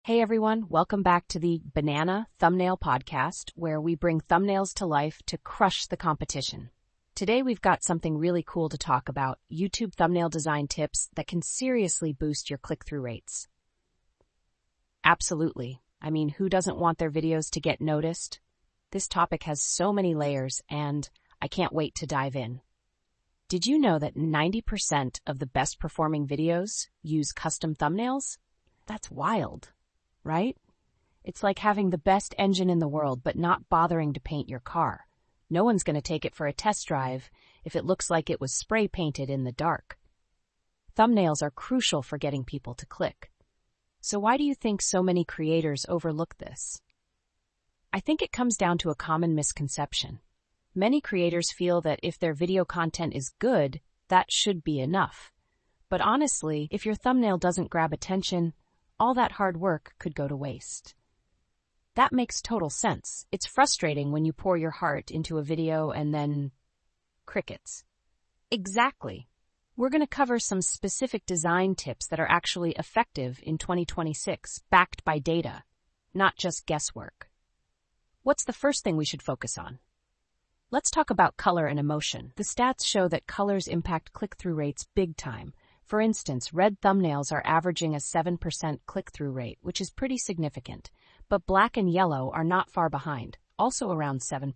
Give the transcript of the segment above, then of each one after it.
Hey everyone, welcome back to the Banana Thumbnail Podcast, where we bring thumbnails to life to crush the competition. Today we've got something really cool to talk about, YouTube thumbnail design tips that can seriously boost your click-through rates. Absolutely. I mean, who doesn't want their videos to get noticed? This topic has so many layers, and I can't wait to dive in. Did you know that 90% of the best performing videos use custom thumbnails? That's wild, right? It's like having the best engine in the world but not bothering to paint your car. No one's going to take it for a test drive if it looks like it was spray painted in the dark. Thumbnails are crucial for getting people to click. So why do you think so many creators overlook this? I think it comes down to a common misconception. Many creators feel that if their video content is good, that should be enough. But honestly, if your thumbnail doesn't grab attention, all that hard work could go to waste. That makes total sense. It's frustrating when you pour your heart into a video and then crickets. Exactly. We're going to cover some specific design tips that are actually effective in 2026, backed by data, not just guesswork. What's the first thing we should focus on? Let's talk about color and emotion. The stats show that colors impact click-through rates big time. For instance, red thumbnails are averaging a 7% click-through rate, which is pretty significant, but black and yellow are not far behind, also around 7%.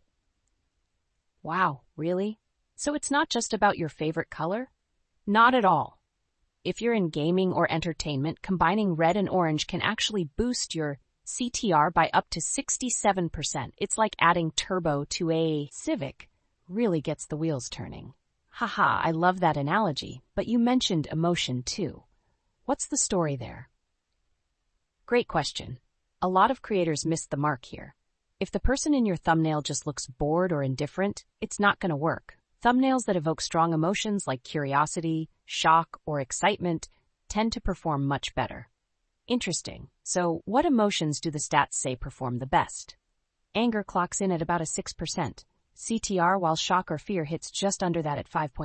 Wow, really? So it's not just about your favorite color? Not at all. If you're in gaming or entertainment, combining red and orange can actually boost your CTR by up to 67%. It's like adding turbo to a Civic. Really gets the wheels turning. Haha, I love that analogy, but you mentioned emotion too. What's the story there? Great question. A lot of creators miss the mark here. If the person in your thumbnail just looks bored or indifferent, it's not going to work. Thumbnails that evoke strong emotions like curiosity, shock, or excitement tend to perform much better. Interesting. So, what emotions do the stats say perform the best? Anger clocks in at about a 6%. CTR, while shock or fear hits just under that at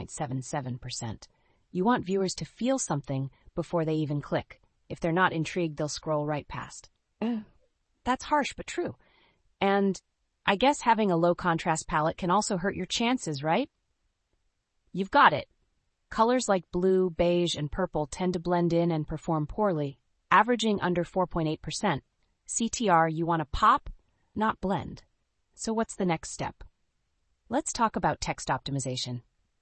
5.77%. You want viewers to feel something before they even click. If they're not intrigued, they'll scroll right past. That's harsh, but true. And I guess having a low contrast palette can also hurt your chances, right? You've got it. Colors like blue, beige, and purple tend to blend in and perform poorly, averaging under 4.8%. CTR, you want to pop, not blend. So what's the next step? Let's talk about text optimization.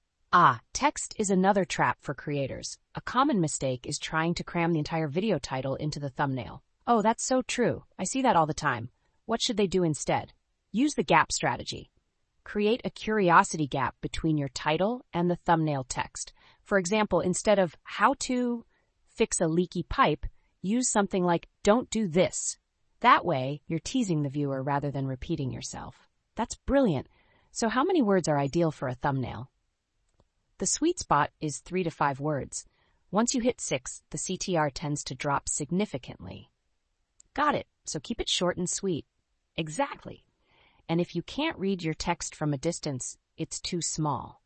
Text is another trap for creators. A common mistake is trying to cram the entire video title into the thumbnail. Oh, that's so true. I see that all the time. What should they do instead? Use the gap strategy. Create a curiosity gap between your title and the thumbnail text. For example, instead of how to fix a leaky pipe, use something like don't do this. That way, you're teasing the viewer rather than repeating yourself. That's brilliant. So how many words are ideal for a thumbnail? The sweet spot is 3 to 5 words. Once you hit 6, the CTR tends to drop significantly. Got it. So keep it short and sweet. Exactly. And if you can't read your text from a distance, it's too small.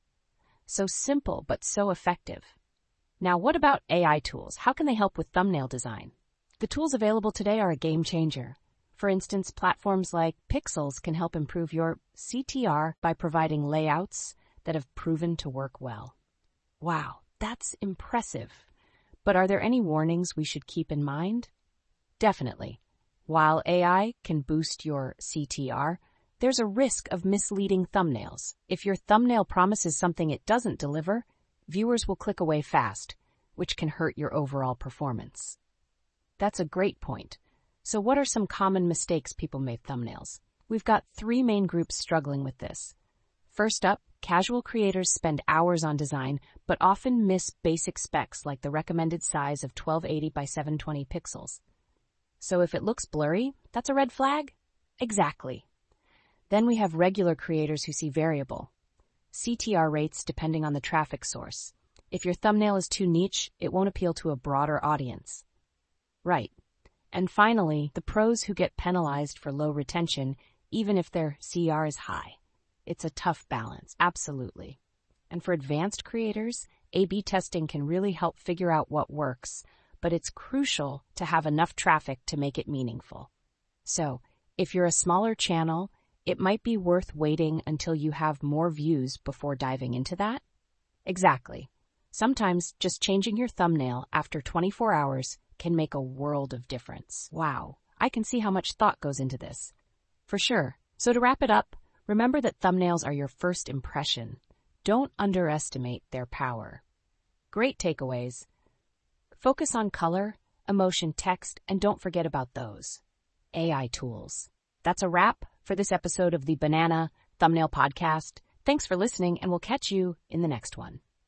So simple, but so effective. Now, what about AI tools? How can they help with thumbnail design? The tools available today are a game changer. For instance, platforms like Pixels can help improve your CTR by providing layouts that have proven to work well. Wow, that's impressive. But are there any warnings we should keep in mind? Definitely. While AI can boost your CTR, there's a risk of misleading thumbnails. If your thumbnail promises something it doesn't deliver, viewers will click away fast, which can hurt your overall performance. That's a great point. So what are some common mistakes people make with thumbnails? We've got 3 main groups struggling with this. First up, casual creators spend hours on design, but often miss basic specs like the recommended size of 1280 by 720 pixels. So if it looks blurry, that's a red flag? Exactly. Then we have regular creators who see variable CTR rates depending on the traffic source. If your thumbnail is too niche, it won't appeal to a broader audience. Right. And finally, the pros who get penalized for low retention, even if their CR is high. It's a tough balance, absolutely. And for advanced creators, A/B testing can really help figure out what works, but it's crucial to have enough traffic to make it meaningful. So, if you're a smaller channel, it might be worth waiting until you have more views before diving into that. Exactly. Sometimes just changing your thumbnail after 24 hours can make a world of difference. Wow, I can see how much thought goes into this. For sure. So to wrap it up, remember that thumbnails are your first impression. Don't underestimate their power. Great takeaways. Focus on color, emotion, text, and don't forget about those AI tools. That's a wrap for this episode of the Banana Thumbnail Podcast. Thanks for listening, and we'll catch you in the next one.